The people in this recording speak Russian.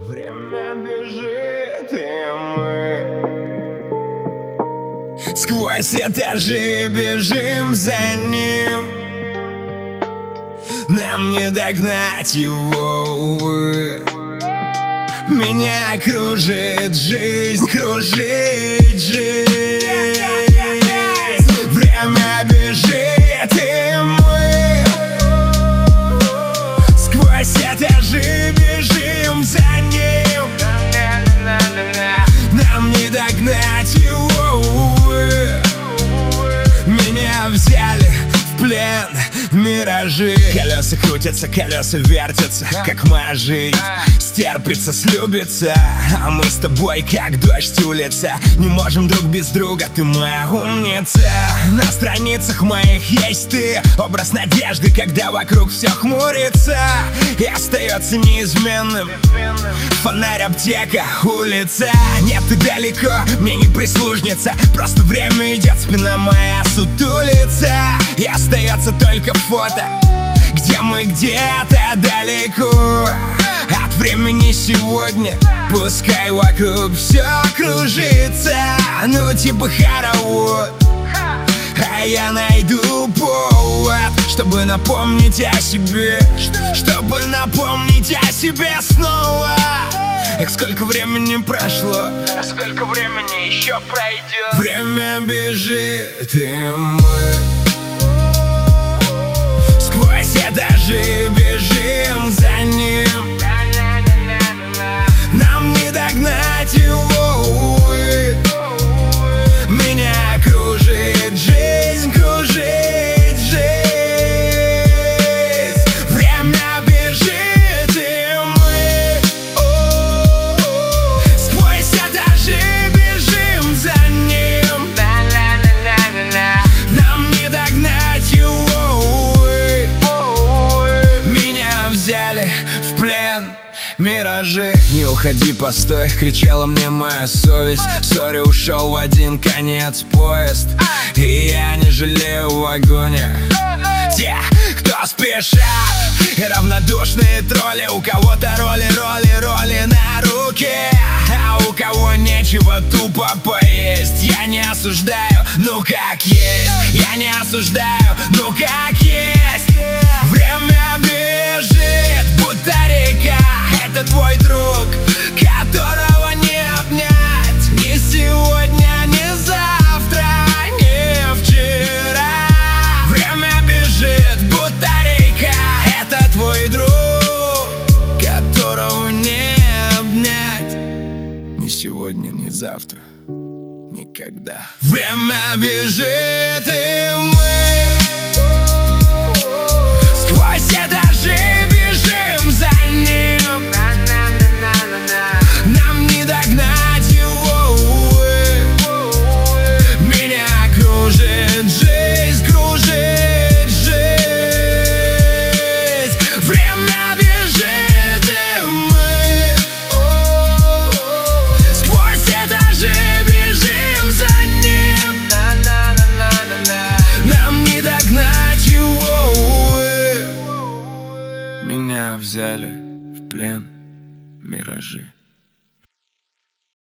Время бежит, и мы сквозь этажи бежим за ним. Нам не догнать его, увы. Меня кружит жизнь, кружит жизнь. Время бежит, и мы сквозь этажи бежим за ним. Нам не догнать его, увы. Меня взяли в плен миражи. Колеса крутятся, колеса вертятся, как моя жизнь стерпится, слюбится. А мы с тобой как дождь улица. Не можем друг без друга, ты моя умница. На страницах моих есть ты, образ надежды, когда вокруг все хмурится. И остается неизменным фонарь, аптека, улица. Нет, ты далеко, мне не прислужница. Просто время идет, спина моя сутулится. И остается только фото, где мы где-то далеко от времени сегодня. Пускай вокруг все кружится, ну типа хоровод. А я найду повод, чтобы напомнить о себе, чтобы напомнить о себе снова. Эх, сколько времени прошло, а сколько времени еще пройдет. Время бежит, и мы сквозь этажи бежим за ним. Нам не догнать его, увы. Меня кружит жизнь, кружит жизнь. Время бежит, и мы сквозь этажи бежим за ним. Нам не догнать его, увы. Меня взяли в плен миражи. Не уходи, постой, кричала мне моя совесть. Сори, ушел в один конец поезд, и я не жалею в вагоне те, кто спешат, и равнодушные тролли. У кого-то роли на руке, а у кого нечего тупо поесть. Я не осуждаю, ну как есть. Я не осуждаю, ну как есть. Время бежит, будто река. Это твой друг, которого не обнять ни сегодня, ни завтра, ни вчера. Время бежит, будто река. Это твой друг, которого не обнять ни сегодня, ни завтра, никогда. Время бежит, и мы сквозь этажи бежим за ним. Нам не догнать его, увы. Меня кружит жизнь, кружит жизнь. Время бежит, и мы сквозь этажи бежим за ним. Нам не догнать его, увы. Меня взяли в плен миражи.